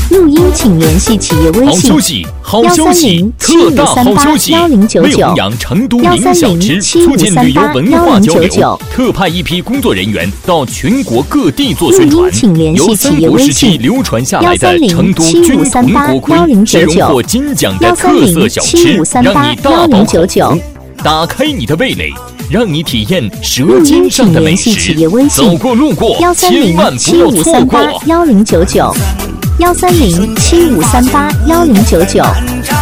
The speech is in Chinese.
录音请联系企业微好信消息，好消息，特大好消息！为弘扬成都名小吃，促进旅游文化交流，特派一批工作人员到全国各地做宣传。由三国时期流传下来的成都军红锅盔是荣获金奖的特色小吃，让你大饱口福，打开你的味蕾，让你体验舌尖上的美食。走过路过，千万不要错过。 13075381099，13075381099。